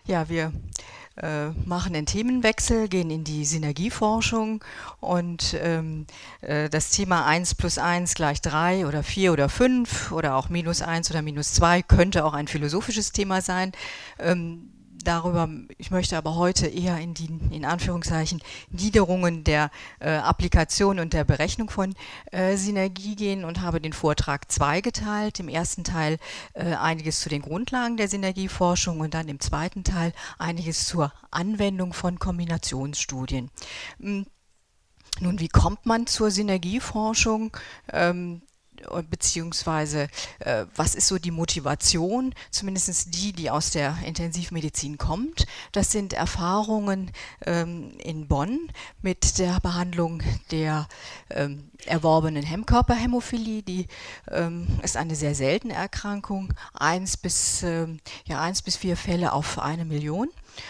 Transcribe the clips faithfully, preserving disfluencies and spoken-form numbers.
Ja, wir äh, machen den Themenwechsel, gehen in die Synergieforschung und ähm, äh, das Thema eins plus eins gleich drei oder vier oder fünf oder auch minus eins oder minus zwei könnte auch ein philosophisches Thema sein. Ähm, Darüber, ich möchte aber heute eher in die, in Anführungszeichen, Niederungen der äh, Applikation und der Berechnung von äh, Synergie gehen und habe den Vortrag zweigeteilt. Im ersten Teil äh, einiges zu den Grundlagen der Synergieforschung und dann im zweiten Teil einiges zur Anwendung von Kombinationsstudien. Hm, Nun, wie kommt man zur Synergieforschung? Ähm, beziehungsweise äh, was ist so die Motivation, zumindest die, die aus der Intensivmedizin kommt. Das sind Erfahrungen ähm, in Bonn mit der Behandlung der ähm, erworbenen Hemmkörperhämophilie. Die ähm, ist eine sehr seltene Erkrankung, eins bis, ähm, ja, eins bis vier Fälle auf eine Million.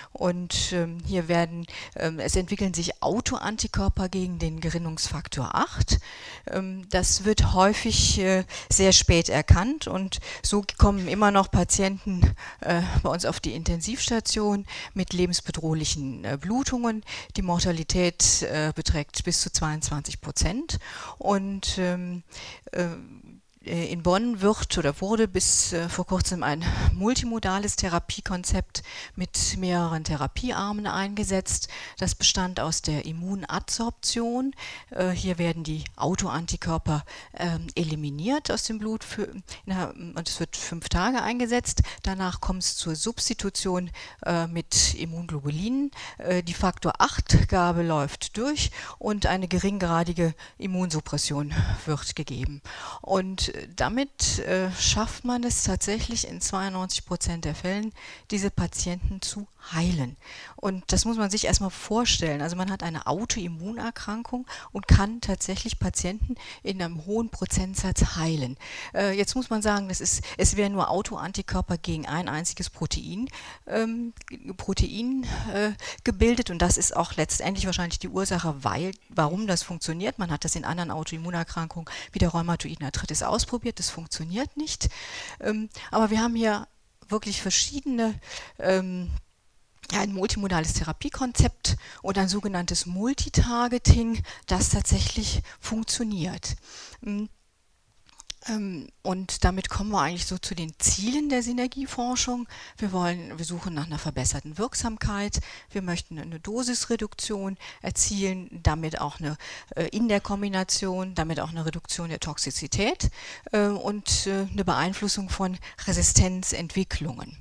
Und ähm, hier werden, ähm, es entwickeln sich Autoantikörper gegen den Gerinnungsfaktor acht. Ähm, das wird häufig äh, sehr spät erkannt und so kommen immer noch Patienten äh, bei uns auf die Intensivstation mit lebensbedrohlichen äh, Blutungen. Die Mortalität äh, beträgt bis zu zweiundzwanzig Prozent und ähm, äh, in Bonn wird oder wurde bis äh, vor kurzem ein multimodales Therapiekonzept mit mehreren Therapiearmen eingesetzt. Das bestand aus der Immunadsorption. Äh, hier werden die Autoantikörper äh, eliminiert aus dem Blut für, na, und es wird fünf Tage eingesetzt. Danach kommt es zur Substitution äh, mit Immunglobulinen. Äh, die Faktor acht Gabe läuft durch und eine geringgradige Immunsuppression wird gegeben. Und damit äh, schafft man es tatsächlich in zweiundneunzig Prozent der Fällen, diese Patienten zu heilen. Und das muss man sich erstmal vorstellen. Also man hat eine Autoimmunerkrankung und kann tatsächlich Patienten in einem hohen Prozentsatz heilen. Äh, jetzt muss man sagen, das ist, es wären nur Autoantikörper gegen ein einziges Protein, ähm, Protein äh, gebildet und das ist auch letztendlich wahrscheinlich die Ursache, weil, warum das funktioniert. Man hat das in anderen Autoimmunerkrankungen wie der Rheumatoiden Arthritis ausprobiert. Das funktioniert nicht. Ähm, aber wir haben hier wirklich verschiedene, ähm, ja, ein multimodales Therapiekonzept und ein sogenanntes Multitargeting, das tatsächlich funktioniert. Ähm, Und damit kommen wir eigentlich so zu den Zielen der Synergieforschung. Wir wollen, wir suchen nach einer verbesserten Wirksamkeit. Wir möchten eine Dosisreduktion erzielen, damit auch eine in der Kombination, damit auch eine Reduktion der Toxizität und eine Beeinflussung von Resistenzentwicklungen.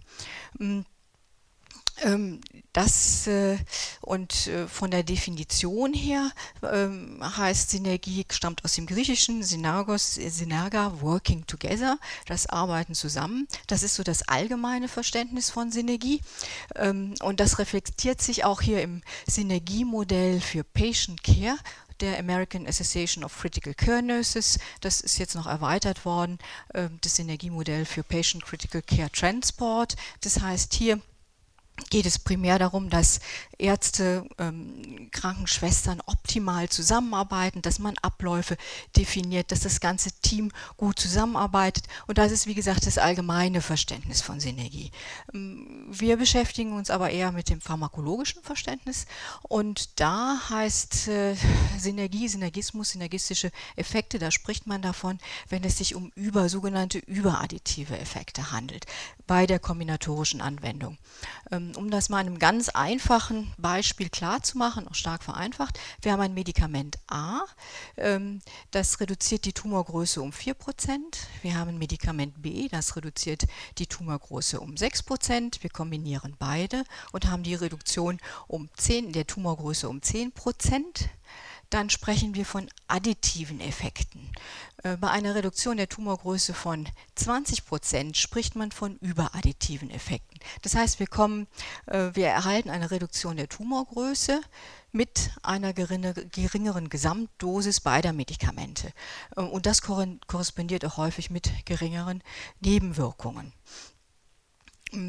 Das äh, und äh, von der Definition her äh, heißt Synergie, stammt aus dem Griechischen Synergos, Synerga, working together, das Arbeiten zusammen. Das ist so das allgemeine Verständnis von Synergie ähm, und das reflektiert sich auch hier im Synergiemodell für Patient Care der American Association of Critical Care Nurses. Das ist jetzt noch erweitert worden, äh, das Synergiemodell für Patient Critical Care Transport. Das heißt, hier geht es primär darum, dass Ärzte, ähm, Krankenschwestern optimal zusammenarbeiten, dass man Abläufe definiert, dass das ganze Team gut zusammenarbeitet. Und das ist, wie gesagt, das allgemeine Verständnis von Synergie. Wir beschäftigen uns aber eher mit dem pharmakologischen Verständnis. Und da heißt äh, Synergie, Synergismus, synergistische Effekte, da spricht man davon, wenn es sich um über, sogenannte überadditive Effekte handelt, bei der kombinatorischen Anwendung. Ähm, um das mal in einem ganz einfachen Beispiel klar zu machen, auch stark vereinfacht, wir haben ein Medikament A, ähm, das reduziert die Tumorgröße um vier Prozent. Wir haben ein Medikament B, das reduziert die Tumorgröße um sechs Prozent. Wir kombinieren beide und haben die Reduktion um zehn, der Tumorgröße um zehn Prozent. Dann sprechen wir von additiven Effekten. Bei einer Reduktion der Tumorgröße von zwanzig Prozent spricht man von überadditiven Effekten. Das heißt, wir, kommen, wir erhalten eine Reduktion der Tumorgröße mit einer geringeren Gesamtdosis beider Medikamente. Und das korrespondiert auch häufig mit geringeren Nebenwirkungen.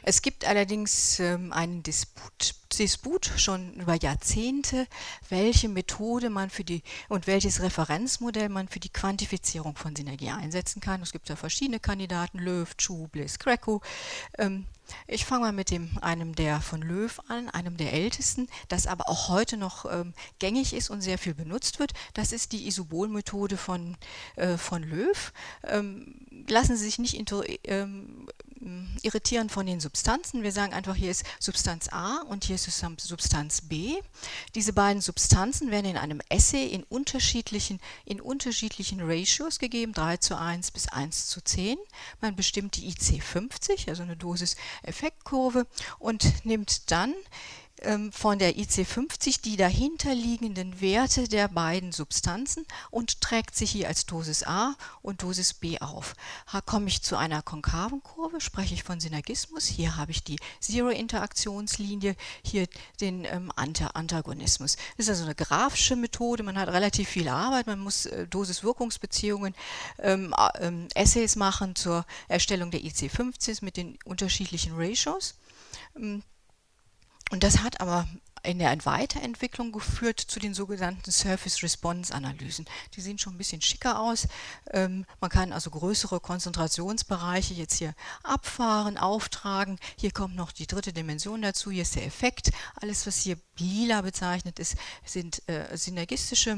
Es gibt allerdings ähm, einen Disput, Disput schon über Jahrzehnte, welche Methode man für die und welches Referenzmodell man für die Quantifizierung von Synergie einsetzen kann. Es gibt ja verschiedene Kandidaten, Löw, Chu, Bliss, Greco. Ähm, ich fange mal mit dem, einem der von Löw an, einem der ältesten, das aber auch heute noch ähm, gängig ist und sehr viel benutzt wird. Das ist die Isobol-Methode von, äh, von Löw. Ähm, lassen Sie sich nicht inter, ähm, irritieren von den Substanzen. Wir sagen einfach, hier ist Substanz A und hier ist Substanz B. Diese beiden Substanzen werden in einem Assay in unterschiedlichen, in unterschiedlichen Ratios gegeben, drei zu eins bis eins zu zehn. Man bestimmt die I C fünfzig, also eine Dosis-Effektkurve, und nimmt dann von der I C fünfzig die dahinterliegenden Werte der beiden Substanzen und trägt sie hier als Dosis A und Dosis B auf. Da komme ich zu einer konkaven Kurve, spreche ich von Synergismus. Hier habe ich die Zero-Interaktionslinie, hier den ähm, Antagonismus. Das ist also eine graphische Methode, man hat relativ viel Arbeit, man muss äh, Dosis-Wirkungsbeziehungen, ähm, äh, Essays machen zur Erstellung der I C fünfzig mit den unterschiedlichen Ratios. Ähm, Und das hat aber in der Weiterentwicklung geführt zu den sogenannten Surface-Response-Analysen. Die sehen schon ein bisschen schicker aus. Ähm, man kann also größere Konzentrationsbereiche jetzt hier abfahren, auftragen. Hier kommt noch die dritte Dimension dazu. Hier ist der Effekt. Alles, was hier lila bezeichnet ist, sind äh, synergistische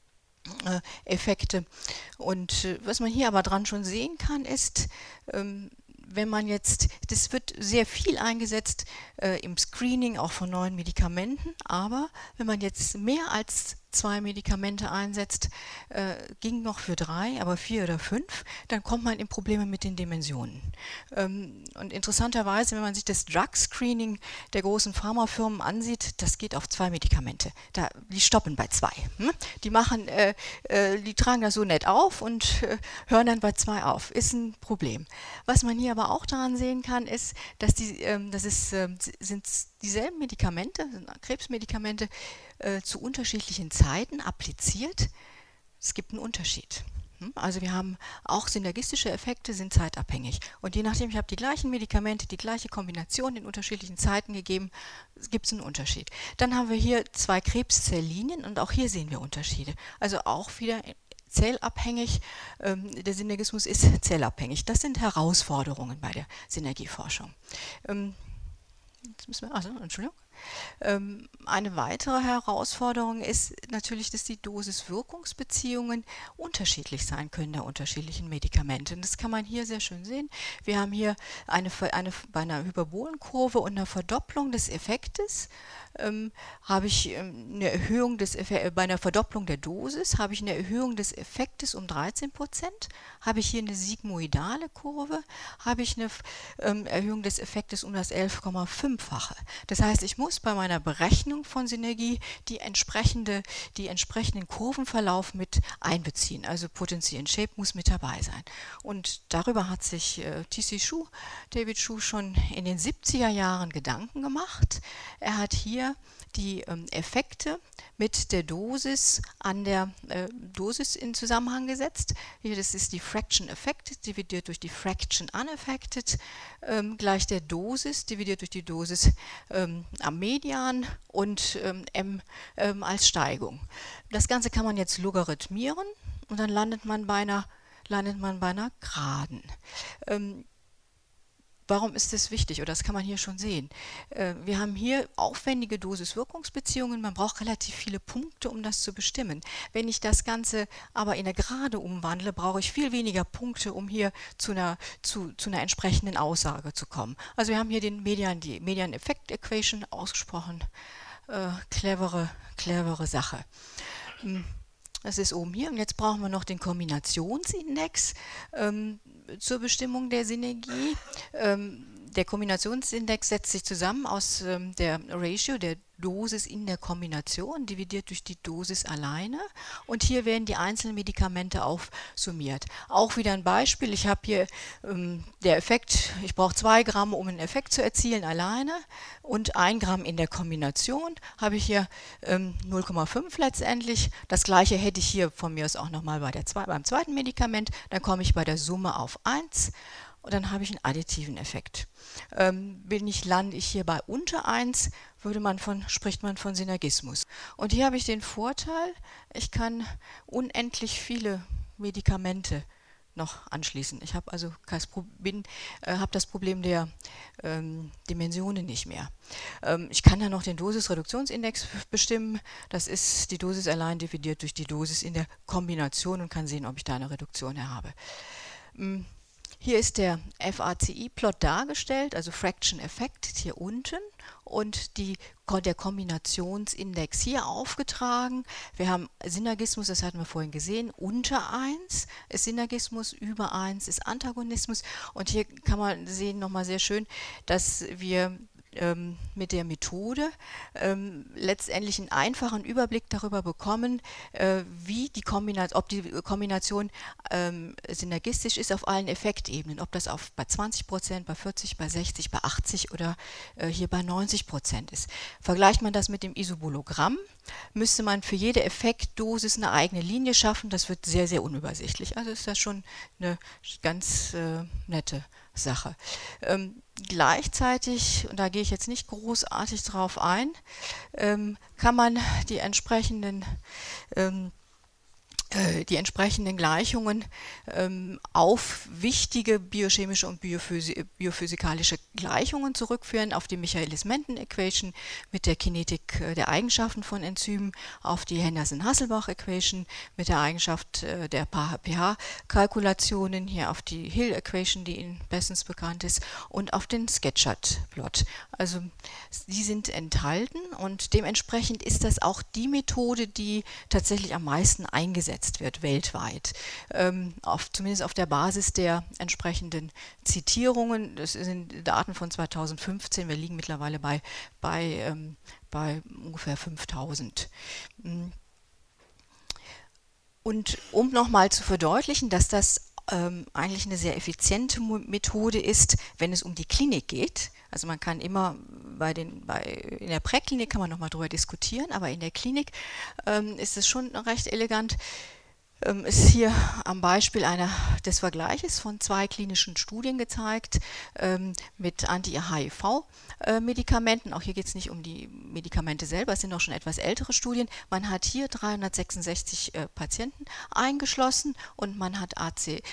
äh, Effekte. Und äh, was man hier aber dran schon sehen kann, ist, ähm, wenn man jetzt, das wird sehr viel eingesetzt äh, im Screening auch von neuen Medikamenten, aber wenn man jetzt mehr als zwei Medikamente einsetzt, äh, ging noch für drei, aber vier oder fünf, dann kommt man in Probleme mit den Dimensionen. Ähm, und interessanterweise, wenn man sich das Drug-Screening der großen Pharmafirmen ansieht, das geht auf zwei Medikamente. Da, die stoppen bei zwei. Hm? Die machen, äh, äh, die tragen das so nett auf und äh, hören dann bei zwei auf. Ist ein Problem. Was man hier aber auch daran sehen kann, ist, dass die, ähm, das ist, äh, sind dieselben Medikamente, Krebsmedikamente, äh, zu unterschiedlichen Zeiten appliziert. Es gibt einen Unterschied. Also wir haben auch synergistische Effekte, sind zeitabhängig. Und je nachdem, ich habe die gleichen Medikamente, die gleiche Kombination in unterschiedlichen Zeiten gegeben, gibt es einen Unterschied. Dann haben wir hier zwei Krebszelllinien und auch hier sehen wir Unterschiede. Also auch wieder zellabhängig. Ähm, der Synergismus ist zellabhängig. Das sind Herausforderungen bei der Synergieforschung. Ähm, jetzt müssen wir, also, Entschuldigung. Ähm, eine weitere Herausforderung ist natürlich, dass die Dosis-Wirkungsbeziehungen unterschiedlich sein können der unterschiedlichen Medikamente. Und das kann man hier sehr schön sehen. Wir haben hier eine, eine, bei einer Hyperbolenkurve und einer Verdopplung des Effektes ähm, habe ich ähm, eine Erhöhung des Effe- bei einer Verdopplung der Dosis habe ich eine Erhöhung des Effektes um dreizehn Prozent. Habe ich hier eine sigmoidale Kurve, habe ich eine ähm, Erhöhung des Effektes um das elf Komma fünf-fache. Das heißt, ich muss bei meiner Berechnung von Synergie die, entsprechende, die entsprechenden Kurvenverlauf mit einbeziehen. Also Potency and Shape muss mit dabei sein. Und darüber hat sich äh, T C Chu, David Chu, schon in den siebziger Jahren Gedanken gemacht. Er hat hier die ähm, Effekte mit der Dosis an der äh, Dosis in Zusammenhang gesetzt. Hier, das ist die Fraction Affected dividiert durch die Fraction Unaffected ähm, gleich der Dosis dividiert durch die Dosis ähm, am Median und ähm, M ähm, als Steigung. Das Ganze kann man jetzt logarithmieren und dann landet man bei einer, landet man bei einer Geraden. Ähm, Warum ist das wichtig? Oder das kann man hier schon sehen. Äh, wir haben hier aufwendige Dosis-Wirkungsbeziehungen. Man braucht relativ viele Punkte, um das zu bestimmen. Wenn ich das Ganze aber in eine Gerade umwandle, brauche ich viel weniger Punkte, um hier zu einer, zu, zu einer entsprechenden Aussage zu kommen. Also wir haben hier den Median, die Median-Effekt-Equation ausgesprochen. Äh, clevere, clevere Sache. Hm. Das ist oben hier und jetzt brauchen wir noch den Kombinationsindex ähm, zur Bestimmung der Synergie. Ähm, der Kombinationsindex setzt sich zusammen aus ähm, der Ratio der Dosis in der Kombination dividiert durch die Dosis alleine und hier werden die einzelnen Medikamente aufsummiert. Auch wieder ein Beispiel, ich habe hier ähm, der Effekt, ich brauche zwei Gramm, um einen Effekt zu erzielen alleine und ein Gramm in der Kombination, habe ich hier ähm, null Komma fünf letztendlich. Das gleiche hätte ich hier von mir aus auch nochmal bei der zwei, beim zweiten Medikament, dann komme ich bei der Summe auf eins. und dann habe ich einen additiven Effekt. Ähm, bin ich, lande ich hier bei unter eins, würde man von, spricht man von Synergismus. Und hier habe ich den Vorteil, ich kann unendlich viele Medikamente noch anschließen. Ich habe also bin, äh, habe das Problem der ähm, Dimensionen nicht mehr. Ähm, ich kann dann noch den Dosisreduktionsindex bestimmen. Das ist die Dosis allein dividiert durch die Dosis in der Kombination und kann sehen, ob ich da eine Reduktion habe. Ähm, Hier ist der F A C I-Plot dargestellt, also Fraction Effect hier unten und die, der Kombinationsindex hier aufgetragen. Wir haben Synergismus, das hatten wir vorhin gesehen, unter eins ist Synergismus, über eins ist Antagonismus. Und hier kann man sehen nochmal sehr schön, dass wir ähm, mit der Methode ähm, letztendlich einen einfachen Überblick darüber bekommen, äh, wie die Kombination, ob die Kombination ähm, synergistisch ist auf allen Effektebenen, ob das auf, bei zwanzig Prozent, bei vierzig, bei sechzig, bei achtzig oder äh, hier bei neunzig Prozent ist. Vergleicht man das mit dem Isobologramm, müsste man für jede Effektdosis eine eigene Linie schaffen. Das wird sehr, sehr unübersichtlich. Also ist das schon eine ganz äh, nette Sache. Ähm, gleichzeitig, und da gehe ich jetzt nicht großartig drauf ein, ähm, kann man die entsprechenden ähm, die entsprechenden Gleichungen ähm, auf wichtige biochemische und biophysi biophysikalische Gleichungen zurückführen, auf die Michaelis-Menten-Equation mit der Kinetik äh, der Eigenschaften von Enzymen, auf die Henderson-Hasselbalch-Equation mit der Eigenschaft äh, der pH-Kalkulationen, hier auf die Hill-Equation, die Ihnen bestens bekannt ist, und auf den Sketchert-Plot. Also die sind enthalten und dementsprechend ist das auch die Methode, die tatsächlich am meisten eingesetzt wird weltweit, ähm, auf, zumindest auf der Basis der entsprechenden Zitierungen. Das sind Daten von zweitausendfünfzehn, wir liegen mittlerweile bei, bei, ähm, bei ungefähr fünftausend. Und um nochmal zu verdeutlichen, dass das ähm, eigentlich eine sehr effiziente Methode ist, wenn es um die Klinik geht. Also man kann immer bei den, bei, in der Präklinik kann man nochmal drüber diskutieren, aber in der Klinik ähm, ist es schon recht elegant. Ähm, ist hier am Beispiel einer, des Vergleiches von zwei klinischen Studien gezeigt ähm, mit Anti-H I V-Medikamenten. Auch hier geht es nicht um die Medikamente selber, es sind auch schon etwas ältere Studien. Man hat hier dreihundertsechsundsechzig äh, Patienten eingeschlossen und man hat A Z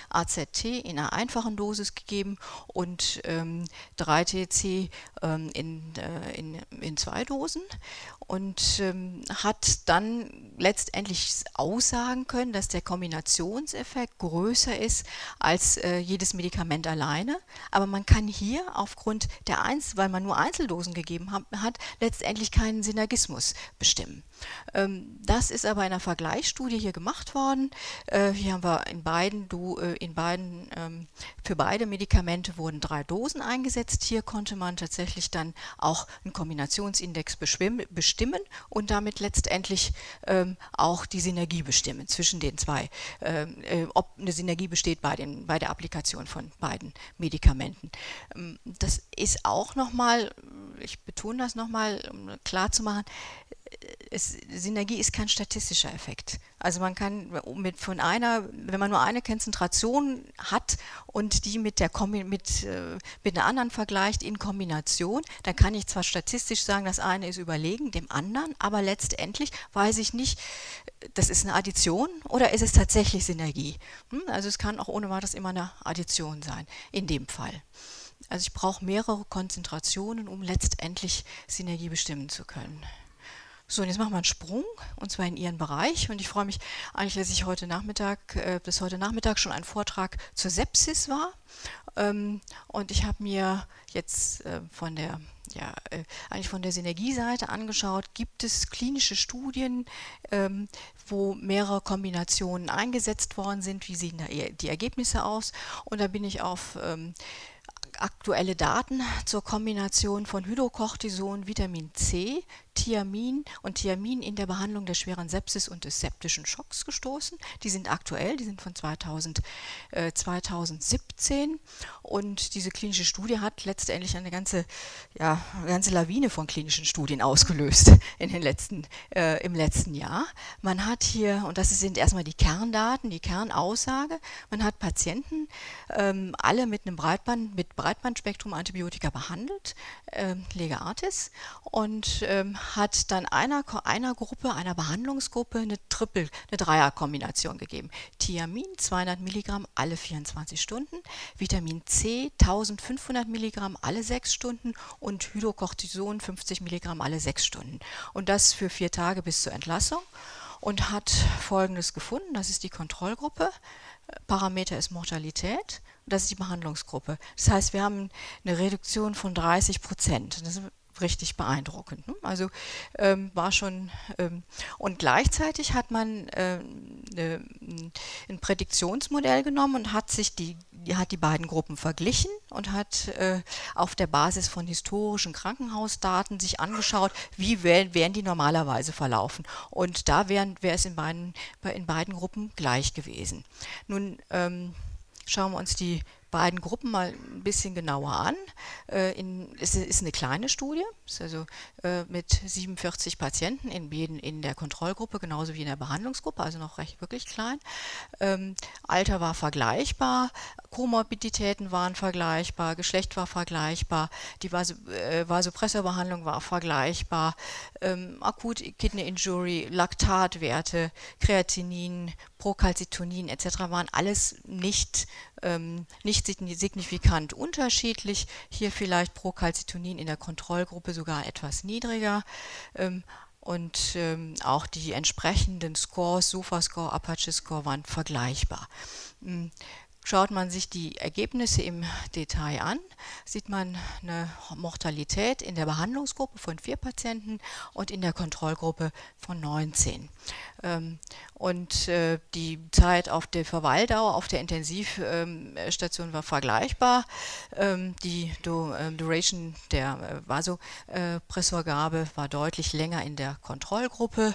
T in einer einfachen Dosis gegeben und ähm, drei T C ähm, in, äh, in, in zwei Dosen und ähm, hat dann letztendlich aussagen können, dass der Kombinationseffekt größer ist als äh, jedes Medikament alleine. Aber man kann hier aufgrund der Einzel, weil man nur Einzeldosen gegeben hat, hat letztendlich keinen Synergismus bestimmen. Ähm, das ist aber in einer Vergleichsstudie hier gemacht worden. Äh, hier haben wir in beiden, du, äh, in beiden ähm, für beide Medikamente wurden drei Dosen eingesetzt. Hier konnte man tatsächlich dann auch einen Kombinationsindex bestimmen und damit letztendlich ähm, auch die Synergie bestimmen zwischen den zwei, ähm, äh, ob eine Synergie besteht bei, den, bei der Applikation von beiden Medikamenten. Ähm, das ist auch nochmal, ich betone das nochmal, um klar zu machen, Es, Synergie ist kein statistischer Effekt. Also man kann mit von einer, wenn man nur eine Konzentration hat und die mit, der Kombi, mit, äh, mit einer anderen vergleicht in Kombination, dann kann ich zwar statistisch sagen, das eine ist überlegen dem anderen, aber letztendlich weiß ich nicht, das ist eine Addition oder ist es tatsächlich Synergie. Hm? Also es kann auch ohne weiteres immer eine Addition sein, in dem Fall. Also ich brauche mehrere Konzentrationen, um letztendlich Synergie bestimmen zu können. So, und jetzt machen wir einen Sprung, und zwar in Ihren Bereich. Und ich freue mich eigentlich, dass ich heute Nachmittag, äh, dass heute Nachmittag schon ein Vortrag zur Sepsis war. Ähm, und ich habe mir jetzt äh, von der, ja, äh, eigentlich von der Synergieseite angeschaut, gibt es klinische Studien, ähm, wo mehrere Kombinationen eingesetzt worden sind, wie sehen da die Ergebnisse aus? Und da bin ich auf ähm, aktuelle Daten zur Kombination von Hydrocortison, Vitamin C, Thiamin und Thiamin in der Behandlung der schweren Sepsis und des septischen Schocks gestoßen. Die sind aktuell, die sind von zweitausend, äh, zweitausendsiebzehn, und diese klinische Studie hat letztendlich eine ganze, ja, eine ganze Lawine von klinischen Studien ausgelöst in den letzten, äh, im letzten Jahr. Man hat hier, und das sind erstmal die Kerndaten, die Kernaussage, man hat Patienten ähm, alle mit einem Breitband, mit Breitbandspektrum Antibiotika behandelt, ähm, Lega Artis, und ähm, hat dann einer, einer Gruppe, einer Behandlungsgruppe eine Triple, eine Dreierkombination gegeben. Thiamin zweihundert Milligramm alle vierundzwanzig Stunden, Vitamin C eintausendfünfhundert Milligramm alle sechs Stunden und Hydrocortison fünfzig Milligramm alle sechs Stunden. Und das für vier Tage bis zur Entlassung, und hat Folgendes gefunden: Das ist die Kontrollgruppe, Parameter ist Mortalität, und das ist die Behandlungsgruppe. Das heißt, wir haben eine Reduktion von dreißig Prozent. Das ist richtig beeindruckend. Ne? Also ähm, war schon, ähm, und gleichzeitig hat man ähm, ne, ein Prädiktionsmodell genommen und hat sich die, die, hat die beiden Gruppen verglichen und hat äh, auf der Basis von historischen Krankenhausdaten sich angeschaut, wie wär, wären die normalerweise verlaufen. Und da wäre wär es in beiden, in beiden Gruppen gleich gewesen. Nun ähm, schauen wir uns die beiden Gruppen mal ein bisschen genauer an. Äh, in, es ist eine kleine Studie, ist also äh, mit siebenundvierzig Patienten in, in der Kontrollgruppe, genauso wie in der Behandlungsgruppe, also noch recht wirklich klein. Ähm, Alter war vergleichbar, Komorbiditäten waren vergleichbar, Geschlecht war vergleichbar, die Vas äh, Vasopressorbehandlung war vergleichbar, ähm, Akute Kidney Injury, Laktatwerte, Kreatinin, Procalcitonin et cetera waren alles nicht, ähm, nicht signifikant unterschiedlich. Hier vielleicht Procalcitonin in der Kontrollgruppe sogar etwas niedriger. Ähm, und ähm, auch die entsprechenden Scores, SOFA-Score, Apache-Score, waren vergleichbar. Ähm, Schaut man sich die Ergebnisse im Detail an, sieht man eine Mortalität in der Behandlungsgruppe von vier Patienten und in der Kontrollgruppe von neunzehn. Und die Zeit auf der Verweildauer auf der Intensivstation war vergleichbar. Die Duration der Vasopressorgabe war deutlich länger in der Kontrollgruppe.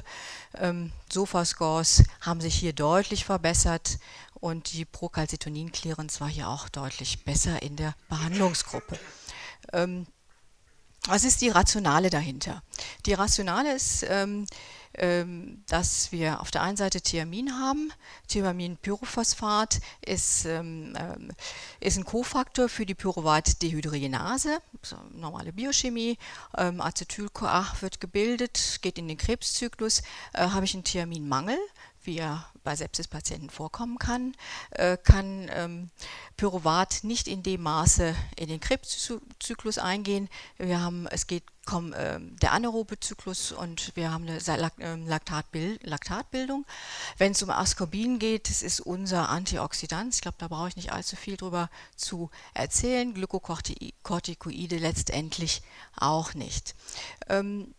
SOFA-Scores haben sich hier deutlich verbessert. Und die Procalcitonin-Clearance war hier auch deutlich besser in der Behandlungsgruppe. Ähm, was ist die Rationale dahinter? Die Rationale ist, ähm, ähm, dass wir auf der einen Seite Thiamin haben. Thiaminpyrophosphat ist, ähm, ist ein Kofaktor für die Pyruvat-Dehydrogenase, so normale Biochemie. Ähm, Acetyl-CoA wird gebildet, geht in den Krebszyklus. Äh, habe ich einen Thiaminmangel, wie er bei Sepsispatienten vorkommen kann, äh, kann ähm, Pyruvat nicht in dem Maße in den Krebszyklus eingehen. Wir haben, es geht komm, äh, der anaerobe Zyklus und wir haben eine Laktatbild, Laktatbildung. Wenn es um Ascorbin geht, das ist unser Antioxidant. Ich glaube, da brauche ich nicht allzu viel drüber zu erzählen. Glykokortikoide letztendlich auch nicht. Ähm,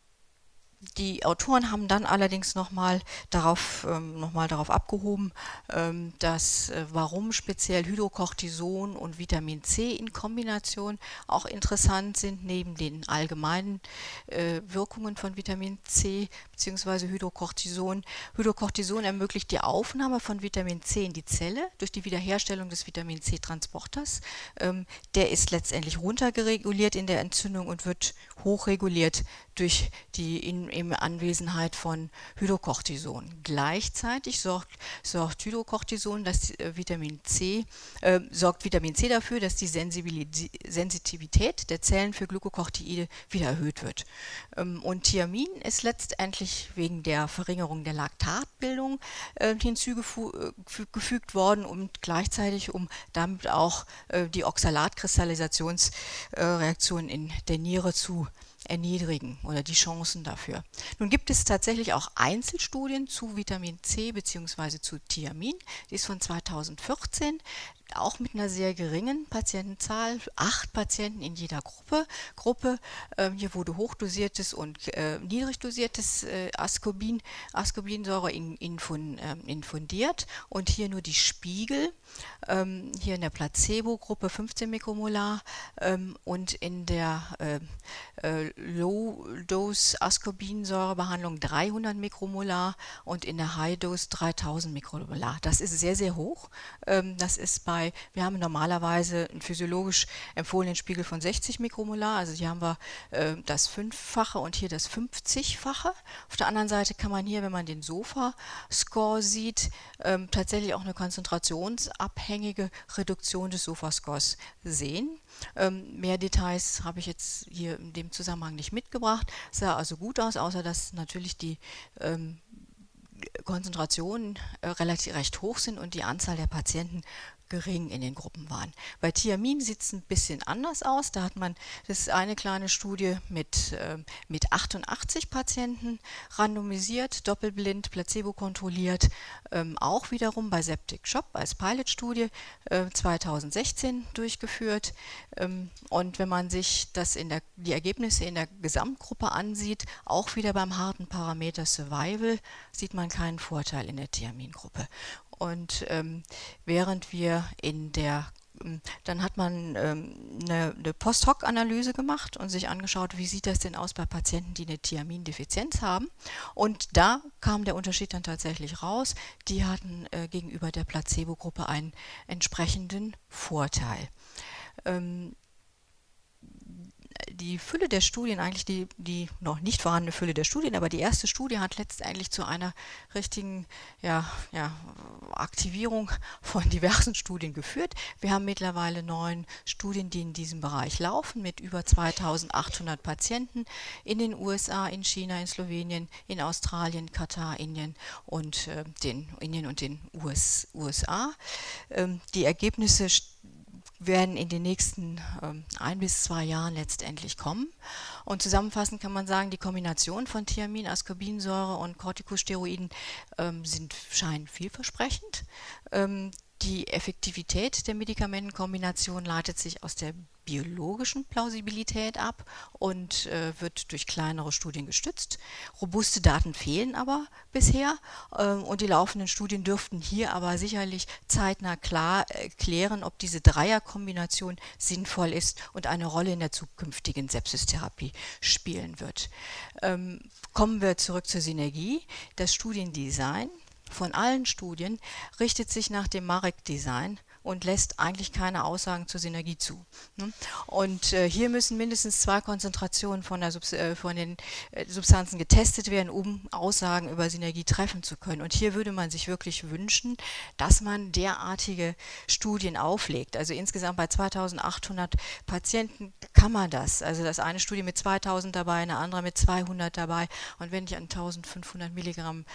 Die Autoren haben dann allerdings nochmal darauf, ähm, noch mal darauf abgehoben, ähm, dass äh, warum speziell Hydrocortison und Vitamin C in Kombination auch interessant sind, neben den allgemeinen äh, Wirkungen von Vitamin C bzw. Hydrocortison. Hydrocortison ermöglicht die Aufnahme von Vitamin C in die Zelle durch die Wiederherstellung des Vitamin C-Transporters. Ähm, der ist letztendlich runtergereguliert in der Entzündung und wird hochreguliert durch die in, in Anwesenheit von Hydrocortison. Gleichzeitig sorgt, sorgt Hydrocortison, dass äh, Vitamin C äh, sorgt Vitamin C dafür, dass die Sensitivität der Zellen für Glykokortikoide wieder erhöht wird. Ähm, und Thiamin ist letztendlich wegen der Verringerung der Laktatbildung äh, hinzugefügt worden und gleichzeitig, um damit auch äh, die Oxalatkristallisationsreaktion äh, in der Niere zu erniedrigen oder die Chancen dafür. Nun gibt es tatsächlich auch Einzelstudien zu Vitamin C bzw. zu Thiamin. Die ist von zweitausendvierzehn. auch mit einer sehr geringen Patientenzahl, acht Patienten in jeder Gruppe. Gruppe ähm, hier wurde hochdosiertes und äh, niedrigdosiertes äh, Ascorbin, Ascorbinsäure in, infun, ähm, infundiert und hier nur die Spiegel. Ähm, hier in der Placebo-Gruppe fünfzehn Mikromolar ähm, und in der äh, äh, Low-Dose-Ascorbinsäurebehandlung dreihundert Mikromolar und in der High-Dose dreitausend Mikromolar. Das ist sehr, sehr hoch. Ähm, das ist bei, wir haben normalerweise einen physiologisch empfohlenen Spiegel von sechzig Mikromolar, also hier haben wir äh, das Fünffache und hier das fünfzigfache. Auf der anderen Seite kann man hier, wenn man den SOFA-Score sieht, ähm, tatsächlich auch eine konzentrationsabhängige Reduktion des SOFA-Scores sehen. Ähm, mehr Details habe ich jetzt hier in dem Zusammenhang nicht mitgebracht. Es sah also gut aus, außer dass natürlich die ähm, Konzentrationen äh, relativ recht hoch sind und die Anzahl der Patienten gering in den Gruppen waren. Bei Thiamin sieht es ein bisschen anders aus. Da hat man, das ist eine kleine Studie mit, äh, mit achtundachtzig Patienten randomisiert, doppelblind, placebo-kontrolliert, ähm, auch wiederum bei Septic Shop als Pilotstudie äh, zweitausendsechzehn durchgeführt. Ähm, und wenn man sich das in der, die Ergebnisse in der Gesamtgruppe ansieht, auch wieder beim harten Parameter Survival, sieht man keinen Vorteil in der Thiamingruppe. Und ähm, während wir in der, dann hat man ähm, eine, eine Post-Hoc-Analyse gemacht und sich angeschaut, wie sieht das denn aus bei Patienten, die eine Thiamindefizienz haben. Und da kam der Unterschied dann tatsächlich raus. Die hatten äh, gegenüber der Placebo-Gruppe einen entsprechenden Vorteil. Ähm, Die Fülle der Studien, eigentlich die, die noch nicht vorhandene Fülle der Studien, aber die erste Studie hat letztendlich zu einer richtigen ja, ja, Aktivierung von diversen Studien geführt. Wir haben mittlerweile neun Studien, die in diesem Bereich laufen, mit über zweitausendachthundert Patienten in den U S A, in China, in Slowenien, in Australien, Katar, Indien und äh, den Indien und den U S A. Ähm, die Ergebnisse werden in den nächsten ähm, ein bis zwei Jahren letztendlich kommen. Und zusammenfassend kann man sagen, die Kombination von Thiamin, Ascorbinsäure und Corticosteroiden ähm, sind, scheinen vielversprechend. Ähm, die Effektivität der Medikamentenkombination leitet sich aus der biologischen Plausibilität ab und äh, wird durch kleinere Studien gestützt. Robuste Daten fehlen aber bisher äh, und die laufenden Studien dürften hier aber sicherlich zeitnah klar äh, klären, ob diese Dreierkombination sinnvoll ist und eine Rolle in der zukünftigen Sepsistherapie spielen wird. Ähm, kommen wir zurück zur Synergie. Das Studiendesign von allen Studien richtet sich nach dem Marek-Design und lässt eigentlich keine Aussagen zur Synergie zu. Und äh, hier müssen mindestens zwei Konzentrationen von, der Subs äh, von den äh, Substanzen getestet werden, um Aussagen über Synergie treffen zu können. Und hier würde man sich wirklich wünschen, dass man derartige Studien auflegt. Also insgesamt bei zweitausendachthundert Patienten kann man das. Also das eine Studie mit zweitausend dabei, eine andere mit zweihundert dabei. Und wenn ich an eintausendfünfhundert Milligramm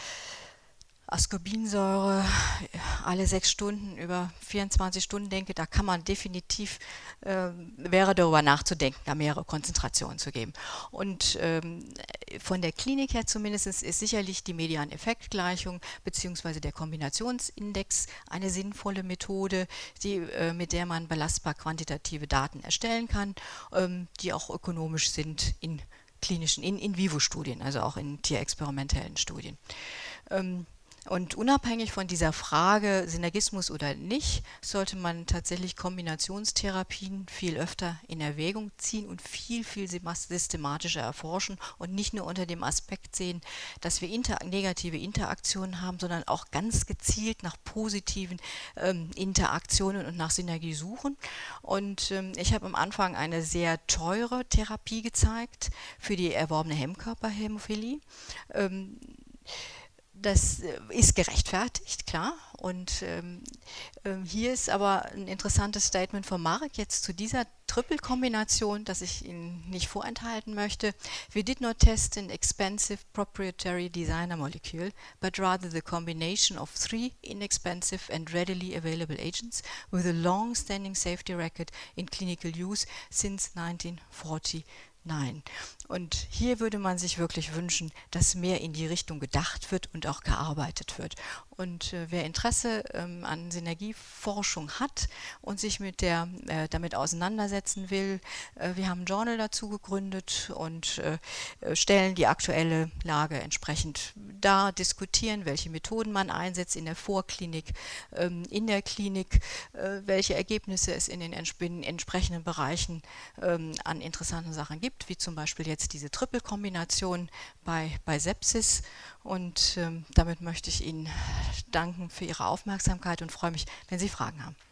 Ascorbinsäure alle sechs Stunden über vierundzwanzig Stunden denke, da kann man definitiv, äh, wäre darüber nachzudenken, da mehrere Konzentrationen zu geben. Und ähm, von der Klinik her zumindest ist sicherlich die Median-Effekt-Gleichung bzw. der Kombinationsindex eine sinnvolle Methode, die, äh, mit der man belastbar quantitative Daten erstellen kann, ähm, die auch ökonomisch sind in klinischen, in In-vivo-Studien, also auch in tierexperimentellen Studien. Ähm, Und unabhängig von dieser Frage, Synergismus oder nicht, sollte man tatsächlich Kombinationstherapien viel öfter in Erwägung ziehen und viel, viel systematischer erforschen und nicht nur unter dem Aspekt sehen, dass wir inter negative Interaktionen haben, sondern auch ganz gezielt nach positiven ähm, Interaktionen und nach Synergie suchen. Und ähm, ich habe am Anfang eine sehr teure Therapie gezeigt für die erworbene Hemmkörperhämophilie. Ähm, Das ist gerechtfertigt, klar. Und ähm, äh, hier ist aber ein interessantes Statement von Marek jetzt zu dieser Triple-Kombination, das ich Ihnen nicht vorenthalten möchte. We did not test an expensive proprietary designer molecule, but rather the combination of three inexpensive and readily available agents with a long-standing safety record in clinical use since nineteen forty-nine. Nein. Und hier würde man sich wirklich wünschen, dass mehr in die Richtung gedacht wird und auch gearbeitet wird. Und äh, wer Interesse ähm, an Synergieforschung hat und sich mit der, äh, damit auseinandersetzen will, äh, wir haben ein Journal dazu gegründet und äh, stellen die aktuelle Lage entsprechend dar, diskutieren, welche Methoden man einsetzt in der Vorklinik, ähm, in der Klinik, äh, welche Ergebnisse es in den entsp- entsprechenden Bereichen ähm, an interessanten Sachen gibt, wie zum Beispiel jetzt diese Triple-Kombination bei, bei Sepsis. Und ähm, damit möchte ich Ihnen danken für Ihre Aufmerksamkeit und freue mich, wenn Sie Fragen haben.